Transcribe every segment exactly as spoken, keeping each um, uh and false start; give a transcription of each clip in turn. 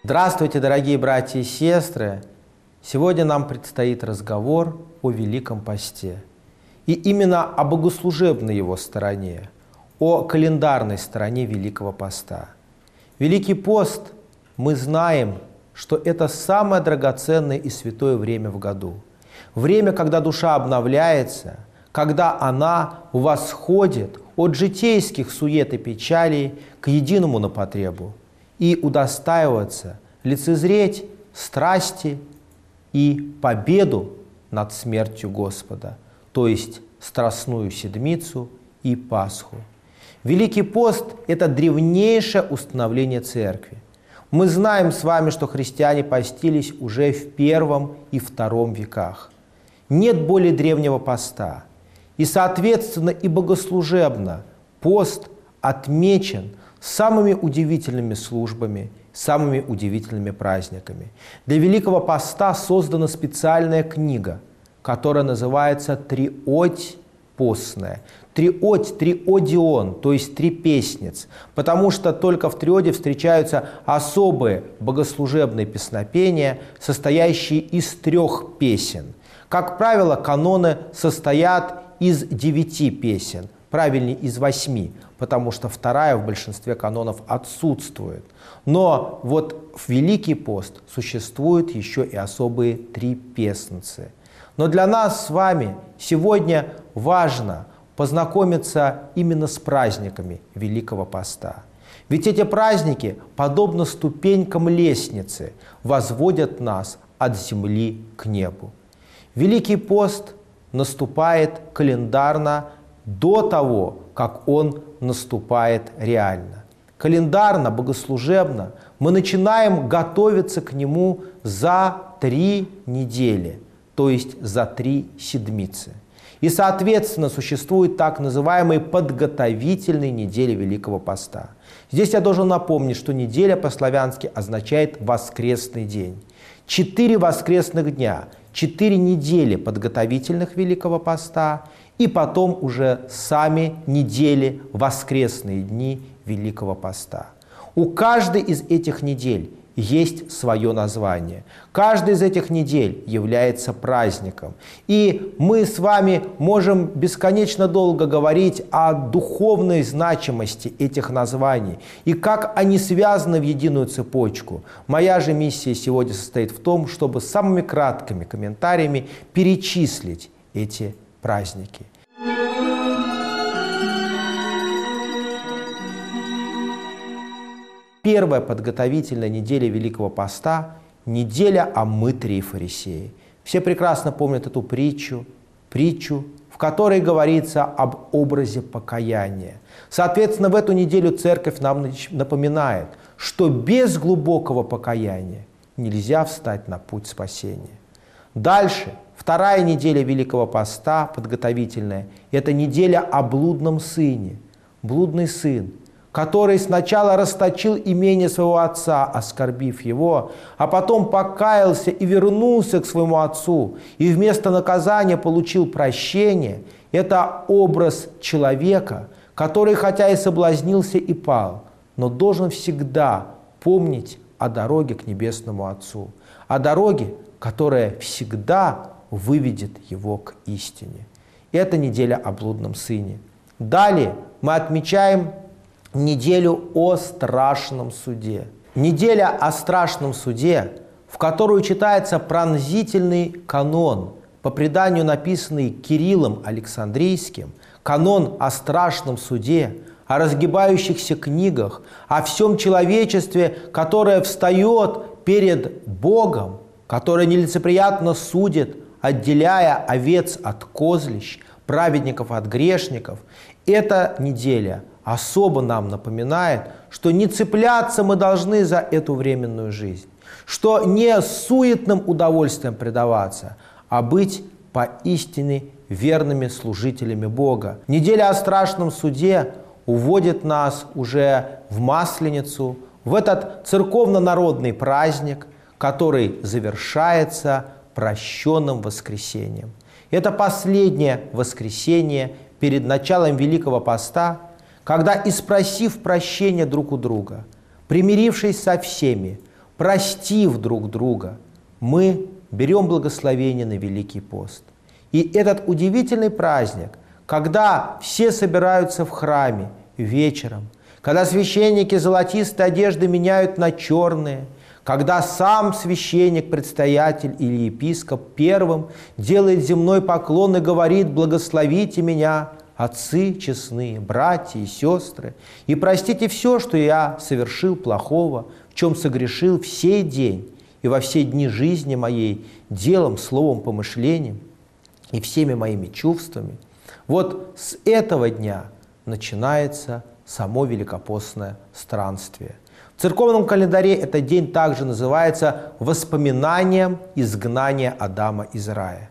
Здравствуйте, дорогие братья и сестры! Сегодня нам предстоит разговор о Великом Посте. И именно о богослужебной его стороне, о календарной стороне Великого Поста. Великий Пост, мы знаем, что это самое драгоценное и святое время в году. Время, когда душа обновляется, когда она восходит от житейских сует и печалей к единому на потребу и удостаиваться лицезреть страсти и победу над смертью Господа, то есть Страстную Седмицу и Пасху. Великий пост – это древнейшее установление Церкви. Мы знаем с вами, что христиане постились уже в первом и втором веках. Нет более древнего поста. И, соответственно, и богослужебно пост отмечен самыми удивительными службами, самыми удивительными праздниками. Для Великого Поста создана специальная книга, которая называется «Триодь постная». Триодь, триодион, то есть три песниц, потому что только в триоде встречаются особые богослужебные песнопения, состоящие из трех песен. Как правило, каноны состоят из девяти песен, правильнее, из восьми, потому что вторая в большинстве канонов отсутствует. Но вот в Великий пост существуют еще и особые три песницы. Но для нас с вами сегодня важно познакомиться именно с праздниками Великого Поста. Ведь эти праздники, подобно ступенькам лестницы, возводят нас от земли к небу. Великий пост наступает календарно до того, как он наступает реально. Календарно, богослужебно мы начинаем готовиться к нему за три недели, то есть за три седмицы. И, соответственно, существуют так называемые подготовительные недели Великого Поста. Здесь я должен напомнить, что неделя по-славянски означает «воскресный день». Четыре воскресных дня, четыре недели подготовительных Великого Поста и потом уже сами недели, воскресные дни Великого Поста. У каждой из этих недель есть свое название. Каждая из этих недель является праздником. И мы с вами можем бесконечно долго говорить о духовной значимости этих названий и как они связаны в единую цепочку. Моя же миссия сегодня состоит в том, чтобы самыми краткими комментариями перечислить эти праздники. Первая подготовительная неделя Великого Поста – неделя о мытаре и фарисее. Все прекрасно помнят эту притчу, притчу, в которой говорится об образе покаяния. Соответственно, в эту неделю Церковь нам напоминает, что без глубокого покаяния нельзя встать на путь спасения. Дальше, вторая неделя Великого Поста, подготовительная, это неделя о блудном сыне. Блудный сын, который сначала расточил имение своего отца, оскорбив его, а потом покаялся и вернулся к своему отцу, и вместо наказания получил прощение. Это образ человека, который, хотя и соблазнился и пал, но должен всегда помнить о дороге к Небесному Отцу, о дороге, которая всегда выведет его к истине. Это неделя о блудном сыне. Далее мы отмечаем неделю о страшном суде. Неделя о страшном суде, в которую читается пронзительный канон, по преданию написанный Кириллом Александрийским, канон о страшном суде, о разгибающихся книгах, о всем человечестве, которое встает перед Богом, которое нелицеприятно судит, отделяя овец от козлищ, праведников от грешников. Эта неделя особо нам напоминает, что не цепляться мы должны за эту временную жизнь, что не суетным удовольствием предаваться, а быть поистине верными служителями Бога. Неделя о страшном суде уводит нас уже в Масленицу, в этот церковно-народный праздник, который завершается прощенным воскресением. Это последнее воскресенье перед началом Великого Поста, когда, испросив прощения друг у друга, примирившись со всеми, простив друг друга, мы берем благословение на Великий пост. И этот удивительный праздник, когда все собираются в храме вечером, когда священники золотистые одежды меняют на черные, когда сам священник, предстоятель или епископ первым делает земной поклон и говорит: «Благословите меня, отцы честные, братья и сестры, и простите все, что я совершил плохого, в чем согрешил в сей день и во все дни жизни моей, делом, словом, помышлением и всеми моими чувствами». Вот с этого дня начинается само великопостное странствие. В церковном календаре этот день также называется воспоминанием изгнания Адама из рая.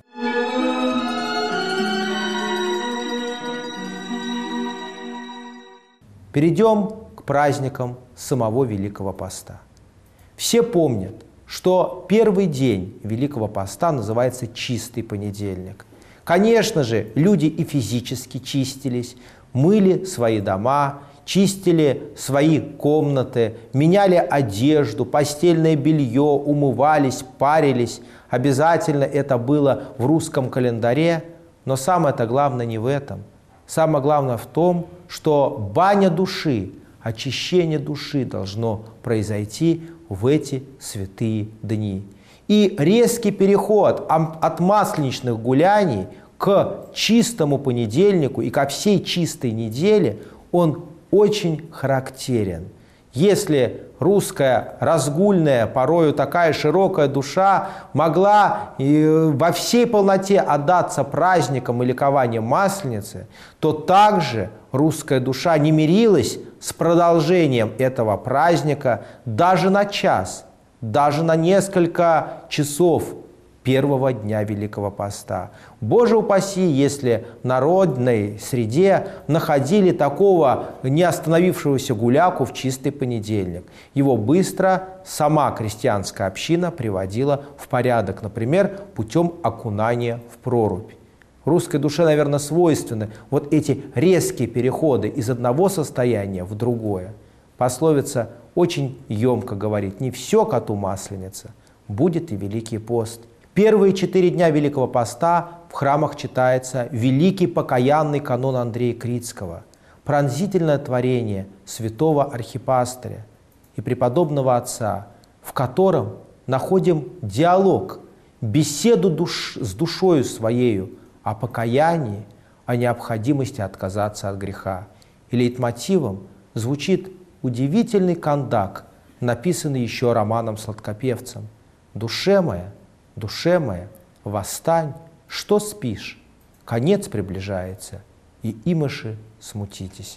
Перейдем к праздникам самого Великого Поста. Все помнят, что первый день Великого Поста называется чистый понедельник. Конечно же, люди и физически чистились, мыли свои дома, чистили свои комнаты, меняли одежду, постельное белье, умывались, парились. Обязательно это было в русском календаре, но самое-то главное не в этом. Самое главное в том, что баня души, очищение души должно произойти в эти святые дни. И резкий переход от масленичных гуляний к чистому понедельнику и ко всей чистой неделе, он очень характерен. Если русская разгульная, порою такая широкая душа могла во всей полноте отдаться праздникам и ликованиям Масленицы, то также русская душа не мирилась с продолжением этого праздника даже на час, даже на несколько часов первого дня Великого Поста. Боже упаси, если в народной среде находили такого не остановившегося гуляку в чистый понедельник. Его быстро сама крестьянская община приводила в порядок, например, путем окунания в прорубь. Русской душе, наверное, свойственны вот эти резкие переходы из одного состояния в другое. Пословица очень емко говорит: не все коту масленица, будет и Великий пост. Первые четыре дня Великого Поста в храмах читается великий покаянный канон Андрея Критского, пронзительное творение святого архипастыря и преподобного отца, в котором находим диалог, беседу душ, с душою своею о покаянии, о необходимости отказаться от греха. И лейтмотивом звучит удивительный кандак, написанный еще Романом Сладкопевцем: «Душе моя, душе моя, восстань, что спишь? Конец приближается, и имыши смутитесь».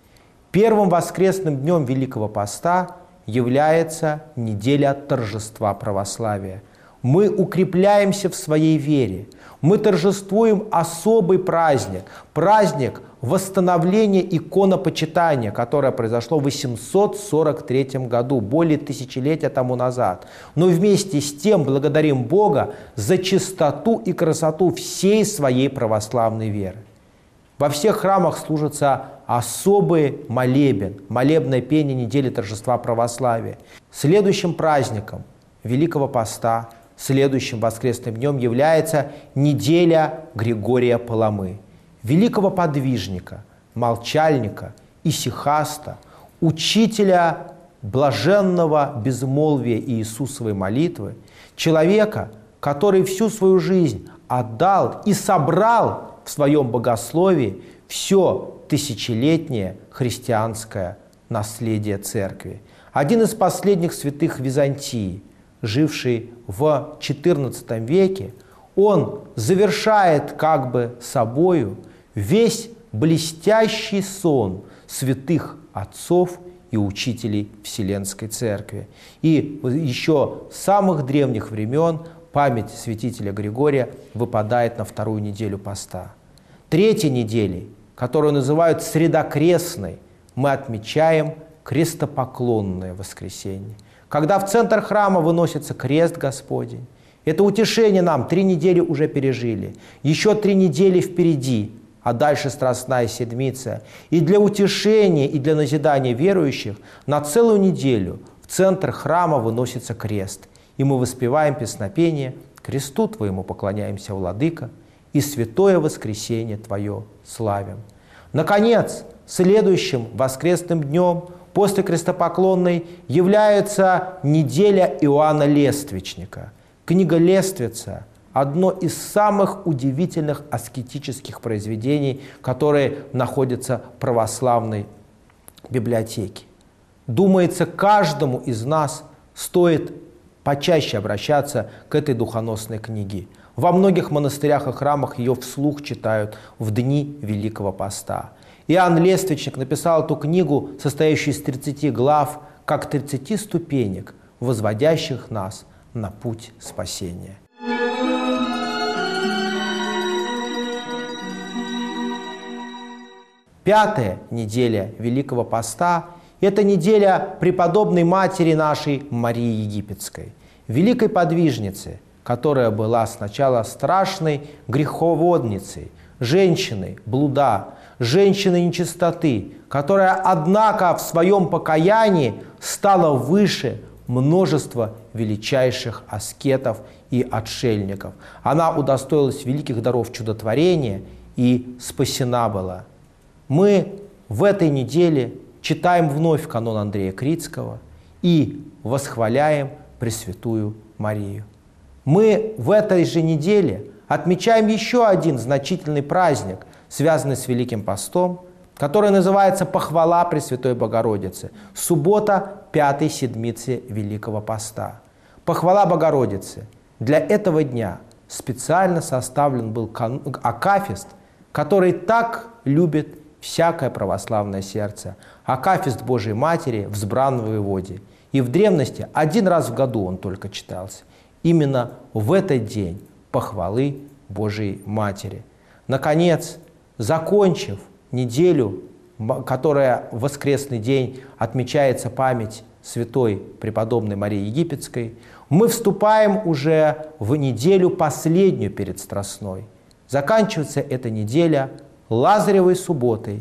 Первым воскресным днем Великого Поста является неделя торжества православия. Мы укрепляемся в своей вере, мы торжествуем особый праздник, праздник восстановления иконопочитания, которое произошло в восемьсот сорок третьем году, более тысячелетия тому назад. Но вместе с тем благодарим Бога за чистоту и красоту всей своей православной веры. Во всех храмах служится особый молебен, молебное пение недели торжества православия. Следующим праздником Великого Поста, следующим воскресным днем является неделя Григория Паламы, великого подвижника, молчальника, исихаста, учителя блаженного безмолвия и Иисусовой молитвы, человека, который всю свою жизнь отдал и собрал в своем богословии все тысячелетнее христианское наследие Церкви. Один из последних святых Византии, живший в четырнадцатом веке, он завершает как бы собою весь блестящий сон святых отцов и учителей Вселенской Церкви. И еще с самых древних времен память святителя Григория выпадает на вторую неделю поста. Третьей неделей, которую называют средокрестной, мы отмечаем крестопоклонное воскресенье, когда в центр храма выносится крест Господень. Это утешение нам три недели уже пережили, еще три недели впереди, а дальше Страстная Седмица. И для утешения, и для назидания верующих на целую неделю в в центр храма выносится крест, и мы воспеваем песнопение «Кресту Твоему поклоняемся, Владыка, и святое воскресенье Твое славим». Наконец, следующим воскресным днем после крестопоклонной является неделя Иоанна Лествичника. Книга Лествица – одно из самых удивительных аскетических произведений, которые находятся в православной библиотеке. Думается, каждому из нас стоит почаще обращаться к этой духоносной книге. Во многих монастырях и храмах ее вслух читают в дни Великого Поста. Иоанн Лествичник написал эту книгу, состоящую из тридцати глав, как тридцати ступенек, возводящих нас на путь спасения. Пятая неделя Великого Поста – это неделя преподобной матери нашей Марии Египетской, великой подвижницы, которая была сначала страшной греховодницей, женщиной блуда, женщиной нечистоты, которая, однако, в своем покаянии стала выше множества величайших аскетов и отшельников. Она удостоилась великих даров чудотворения и спасена была. Мы в этой неделе читаем вновь канон Андрея Критского и восхваляем Пресвятую Марию. Мы в этой же неделе отмечаем еще один значительный праздник, связанный с Великим Постом, который называется «Похвала Пресвятой Богородицы», суббота пятой седмицы Великого Поста. Похвала Богородицы. Для этого дня специально составлен был акафист, который так любит всякое православное сердце, акафист Божией Матери в Збранном воеводе. И в древности один раз в году он только читался. Именно в этот день похвалы Божией Матери. Наконец, закончив неделю, которая в воскресный день отмечается память святой преподобной Марии Египетской, мы вступаем уже в неделю последнюю перед Страстной. Заканчивается эта неделя Лазаревой субботой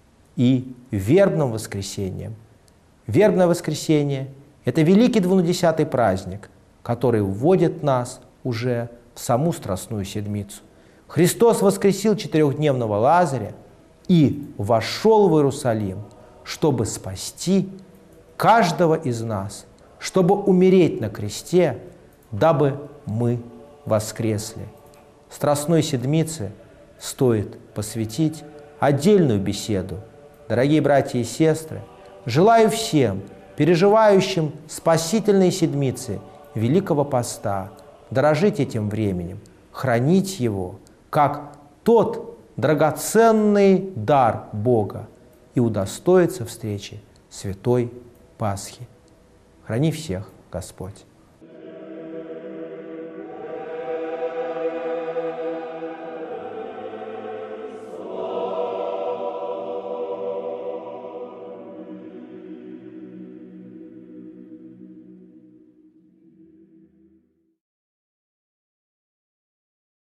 и вербным воскресеньем. Вербное воскресенье – это великий двунадесятый праздник, который вводит нас уже в саму Страстную Седмицу. Христос воскресил четырехдневного Лазаря и вошел в Иерусалим, чтобы спасти каждого из нас, чтобы умереть на кресте, дабы мы воскресли. Страстной Седмице стоит посвятить отдельную беседу. Дорогие братья и сестры, желаю всем, переживающим спасительные седмицы Великого Поста, дорожить этим временем, хранить его как тот драгоценный дар Бога и удостоиться встречи Святой Пасхи. Храни всех Господь!